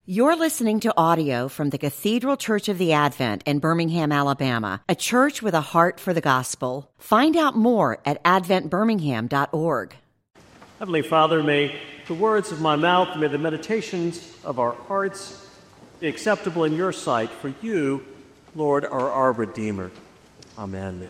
You're listening to audio from the Cathedral Church of the Advent in Birmingham, Alabama, a church with a heart for the gospel. Find out more at adventbirmingham.org. Heavenly Father, may the words of my mouth, may the meditations of our hearts be acceptable in your sight, for you, Lord, are our Redeemer. Amen.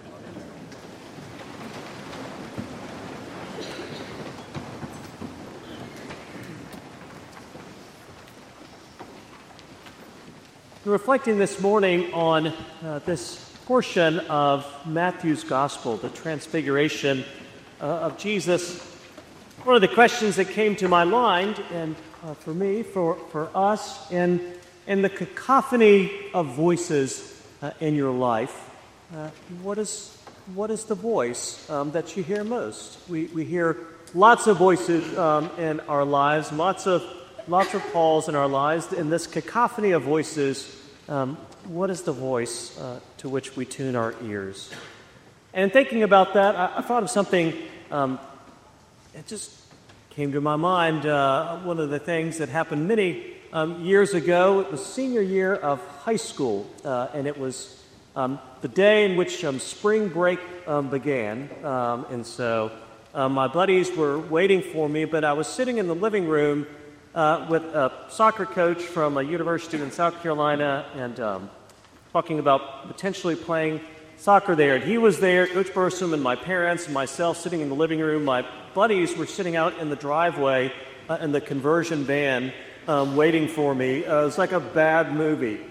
We're reflecting this morning on this portion of Matthew's Gospel, the Transfiguration of Jesus. One of the questions that came to my mind, and for me, for us, in the cacophony of voices in your life, what is the voice that you hear most? We hear lots of voices in our lives, lots of calls in our lives. In this cacophony of voices, what is the voice to which we tune our ears? And thinking about that, I thought of something. It just came to my mind. One of the things that happened many years ago. It was senior year of high school, and it was the day in which spring break began. And so my buddies were waiting for me, but I was sitting in the living room with a soccer coach from a university in South Carolina and talking about potentially playing soccer there. And he was there, Coach Bursum, and my parents and myself sitting in the living room. My buddies were sitting out in the driveway in the conversion van waiting for me. It was like a bad movie.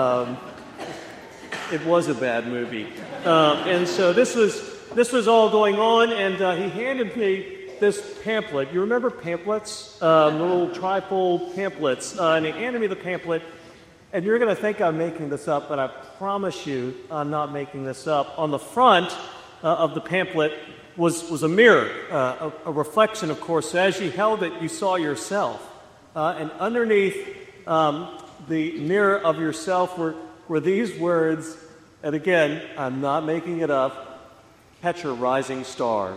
It was a bad movie. And so this was all going on, and he handed me this pamphlet. You remember pamphlets? The little trifold pamphlets. And he handed me the pamphlet, and you're going to think I'm making this up, but I promise you I'm not making this up. On the front of the pamphlet was a mirror, a reflection, of course. So as you held it, you saw yourself. And underneath the mirror of yourself were these words, and again, I'm not making it up, catch a rising star.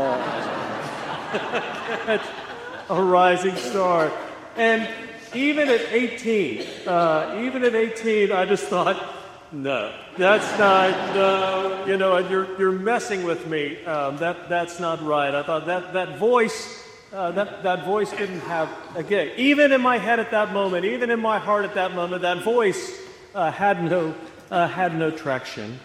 A rising star. And even at 18, I just thought, no, that's not, no, you're messing with me. That's not right. I thought that voice, that voice didn't have, again, even in my head at that moment, even in my heart at that moment, that voice had no traction.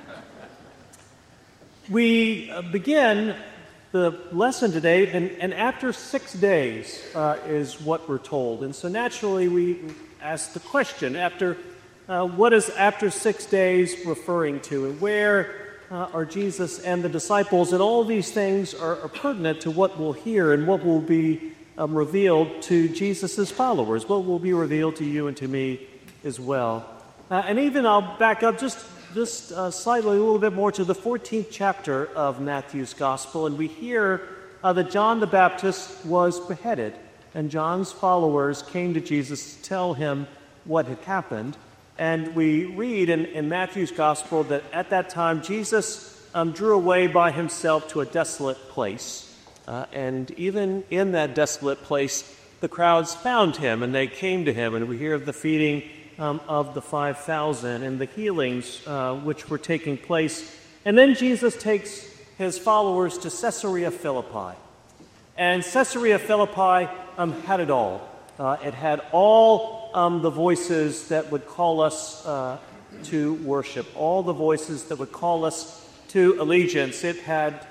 We begin the lesson today, and after 6 days is what we're told. And so naturally we ask the question, what is after 6 days referring to? And where are Jesus and the disciples? And all these things are pertinent to what we'll hear and what will be revealed to Jesus' followers, what will be revealed to you and to me as well. And even I'll back up just slightly, a little bit more to the 14th chapter of Matthew's Gospel, and we hear that John the Baptist was beheaded, and John's followers came to Jesus to tell him what had happened. And we read in Matthew's Gospel that at that time Jesus drew away by himself to a desolate place, and even in that desolate place, the crowds found him, and they came to him, and we hear of the feeding of the 5,000 and the healings which were taking place. And then Jesus takes his followers to Caesarea Philippi. And Caesarea Philippi had it all. It had all the voices that would call us to worship, all the voices that would call us to allegiance. It had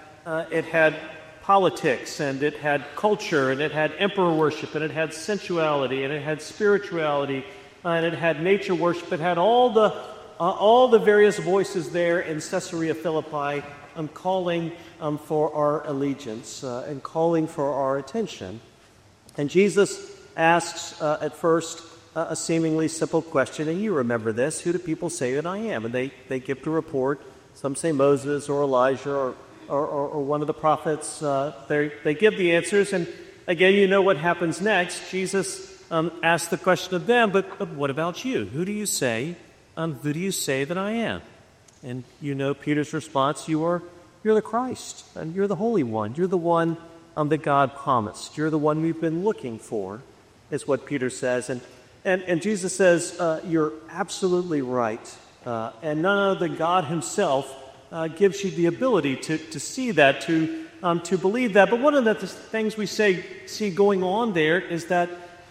politics, and it had culture, and it had emperor worship, and it had sensuality, and it had spirituality, and it had nature worship. It had all the various voices there in Caesarea Philippi calling for our allegiance and calling for our attention. And Jesus asks at first a seemingly simple question, and you remember this: who do people say that I am? And they give the report. Some say Moses or Elijah or one of the prophets. They give the answers, and again, you know what happens next. Jesus ask the question of them, but what about you? Who do you say that I am? And you know Peter's response: you're the Christ, and you're the Holy One. You're the one that God promised. You're the one we've been looking for, is what Peter says. And And Jesus says, you're absolutely right. And none other than God himself gives you the ability to see that, to believe that. But one of the things we see going on there is that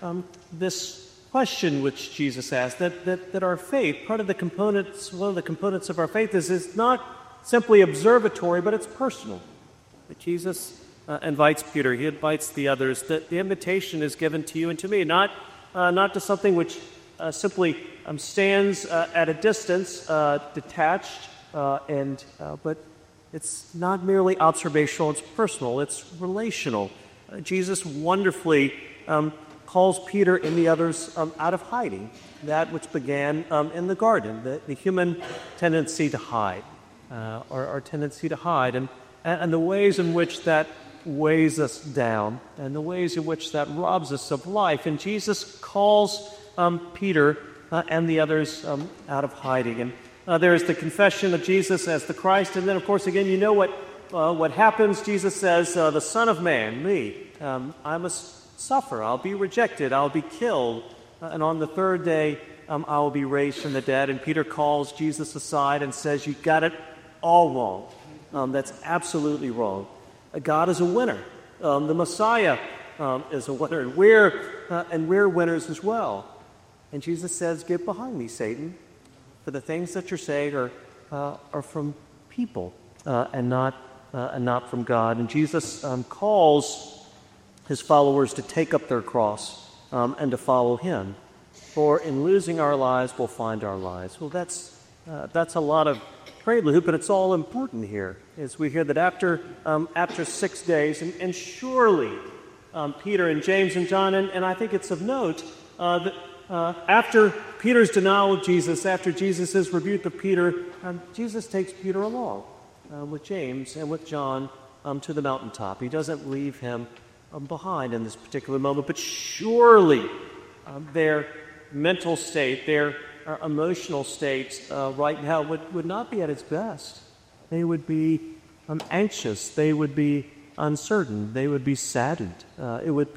this question which Jesus asked, that our faith, one of the components of our faith is not simply observatory, but it's personal. That Jesus invites Peter, he invites the others, that the invitation is given to you and to me, not to something which simply stands at a distance, detached, but it's not merely observational, it's personal, it's relational. Jesus wonderfully calls Peter and the others out of hiding, that which began in the garden, the human tendency to hide, our tendency to hide, and the ways in which that weighs us down, and the ways in which that robs us of life. And Jesus calls Peter and the others out of hiding. And there is the confession of Jesus as the Christ, and then, of course, again, you know what happens. Jesus says, the Son of Man, me, I must suffer, I'll be rejected, I'll be killed, and on the third day I will be raised from the dead. And Peter calls Jesus aside and says, you got it all wrong. That's absolutely wrong. God is a winner. The Messiah is a winner, and we're winners as well. And Jesus says, get behind me, Satan, for the things that you're saying are from people and not from God. And Jesus calls his followers to take up their cross and to follow him. For in losing our lives, we'll find our lives. Well, that's a lot of prelude, but it's all important here, as we hear that after 6 days, and surely Peter and James and John, and I think it's of note that after Peter's denial of Jesus, after Jesus' rebuke of Peter, Jesus takes Peter along with James and with John to the mountaintop. He doesn't leave him behind in this particular moment, but surely their mental state, their emotional state right now would not be at its best. They would be anxious. They would be uncertain. They would be saddened. It would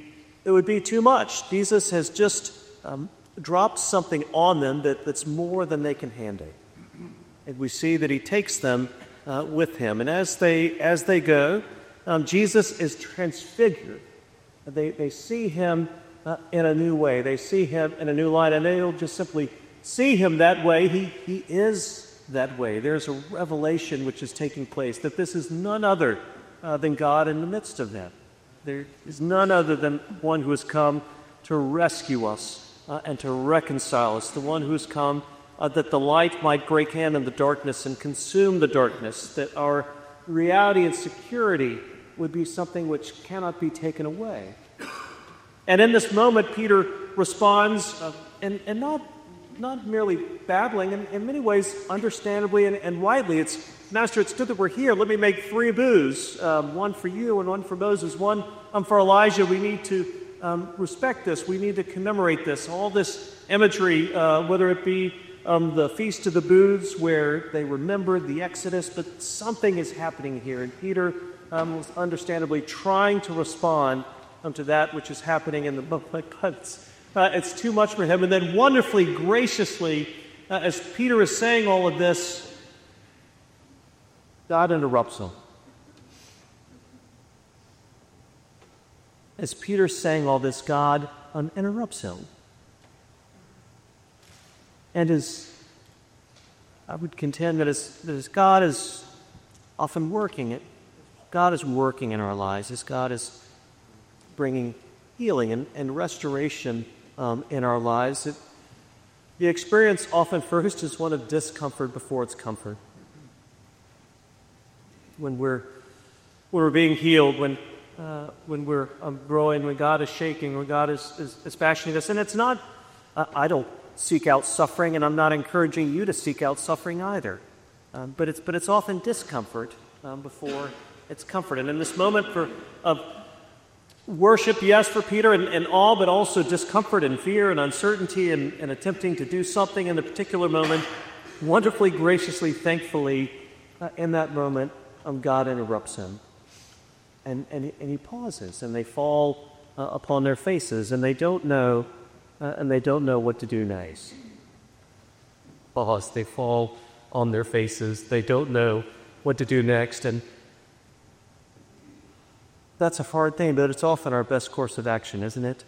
be too much. Jesus has just dropped something on them that's more than they can handle. And we see that he takes them with him. And as they go, Jesus is transfigured. They see him in a new way. They see him in a new light, and they don't just simply see him that way. He is that way. There's a revelation which is taking place, that this is none other than God in the midst of them. There is none other than one who has come to rescue us and to reconcile us, the one who has come that the light might break in the darkness and consume the darkness, that our reality and security would be something which cannot be taken away. And in this moment, Peter responds, and not merely babbling, in many ways, understandably and widely. It's, Master, it's good that we're here. Let me make 3 booths, one for you and one for Moses, one for Elijah. We need to respect this. We need to commemorate this. All this imagery, whether it be the Feast of the Booths, where they remembered the Exodus, but something is happening here. And Peter was understandably trying to respond to that which is happening in the moment, but it's too much for him. And then wonderfully, graciously, as Peter is saying all of this, God interrupts him. As Peter's saying all this, God interrupts him. And I would contend that as God is often working, God is working in our lives, as God is bringing healing and restoration in our lives. The experience often first is one of discomfort before it's comfort. When we're being healed, when we're growing, when God is shaking, when God is fashioning us. And it's not, I don't seek out suffering, and I'm not encouraging you to seek out suffering either. But it's often discomfort before it's comfort. And in this moment of worship, yes, for Peter and awe, but also discomfort and fear and uncertainty and attempting to do something in the particular moment, wonderfully, graciously, thankfully, in that moment, God interrupts him. And he pauses, and they fall upon their faces, and they don't know and they don't know what to do next. Pause. They fall on their faces. They don't know what to do next, and that's a hard thing, but it's often our best course of action, isn't it?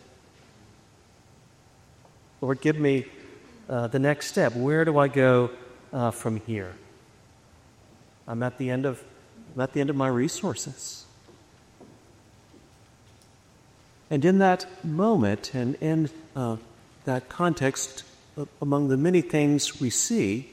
Lord, give me the next step. Where do I go from here? I'm at the end of my resources. And in that moment and in that context, among the many things we see,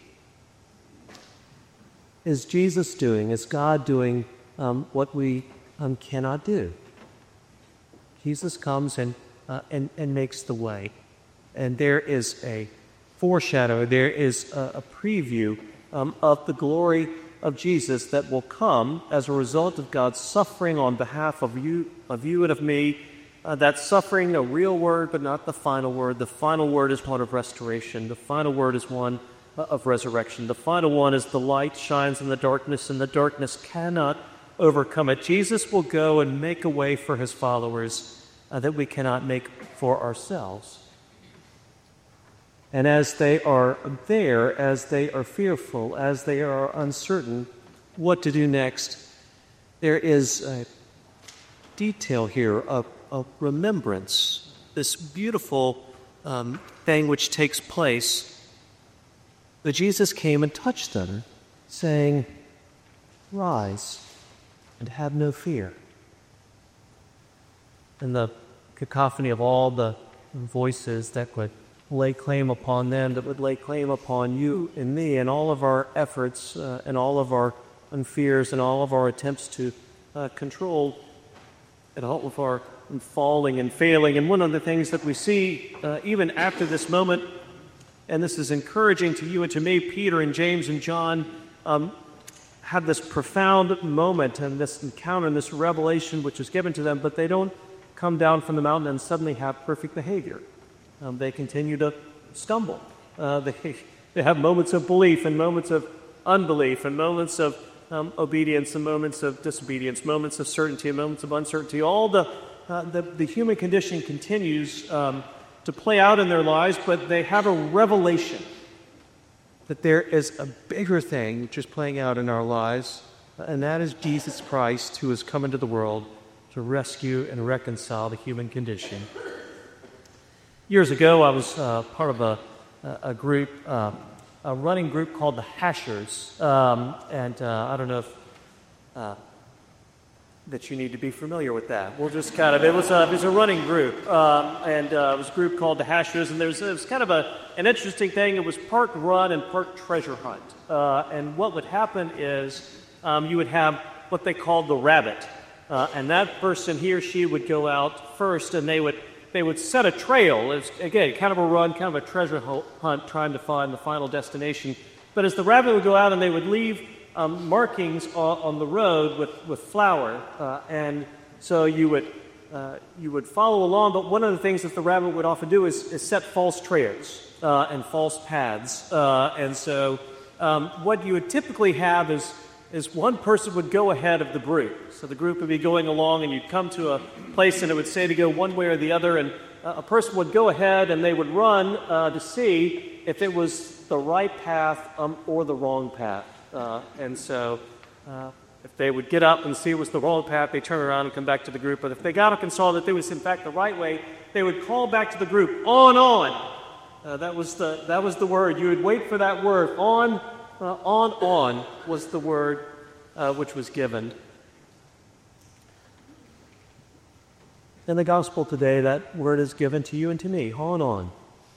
is Jesus doing, is God doing what we cannot do. Jesus comes and makes the way. And there is a foreshadow, there is a preview of the glory of Jesus that will come as a result of God's suffering on behalf of you and of me. That suffering, a real word, but not the final word. The final word is one of restoration. The final word is one of resurrection. The final one is the light shines in the darkness, and the darkness cannot overcome it. Jesus will go and make a way for his followers that we cannot make for ourselves. And as they are there, as they are fearful, as they are uncertain what to do next, there is a detail here of remembrance, this beautiful thing which takes place. That Jesus came and touched them, saying, "Rise and have no fear." And the cacophony of all the voices that would lay claim upon them, that would lay claim upon you and me, and all of our efforts and all of our fears and all of our attempts to control and all of our falling and failing. And one of the things that we see even after this moment, and this is encouraging to you and to me, Peter and James and John have this profound moment and this encounter and this revelation which is given to them, but they don't come down from the mountain and suddenly have perfect behavior. They continue to stumble. They have moments of belief and moments of unbelief and moments of obedience and moments of disobedience, moments of certainty and moments of uncertainty. All the human condition continues to play out in their lives, but they have a revelation that there is a bigger thing which is playing out in our lives, and that is Jesus Christ, who has come into the world to rescue and reconcile the human condition. Years ago, I was part of a group, a running group called the Hashers, and I don't know if that you need to be familiar with that. We'll just kind of, it was a running group, and it was a group called the Hashers, and it was kind of an interesting thing. It was part run and part treasure hunt, and what would happen is you would have what they called the rabbit, and that person, he or she, would go out first, and they would set a trail. It's, again, kind of a run, kind of a treasure hunt, trying to find the final destination. But as the rabbit would go out, and they would leave markings on the road with flour, and so you would follow along. But one of the things that the rabbit would often do is set false trails and false paths. And so what you would typically have is one person would go ahead of the group. So the group would be going along, and you'd come to a place, and it would say to go one way or the other, and a person would go ahead, and they would run to see if it was the right path or the wrong path. And so if they would get up and see it was the wrong path, they turn around and come back to the group. But if they got up and saw that it was in fact the right way, they would call back to the group, on. That was the word. You would wait for that word. On was the word which was given. In the gospel today, that word is given to you and to me. On.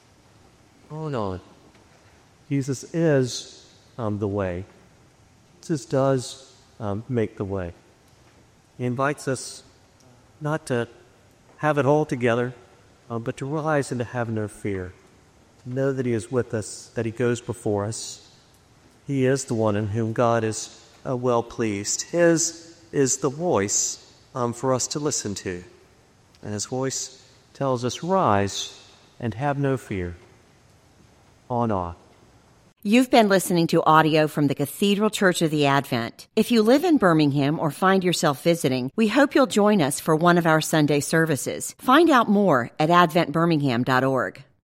Jesus is the way. Jesus does make the way. He invites us not to have it all together, but to rise and to have no fear. To know that He is with us, that He goes before us. He is the one in whom God is well pleased. His is the voice for us to listen to. And His voice tells us, rise and have no fear. On. You've been listening to audio from the Cathedral Church of the Advent. If you live in Birmingham or find yourself visiting, we hope you'll join us for one of our Sunday services. Find out more at adventbirmingham.org.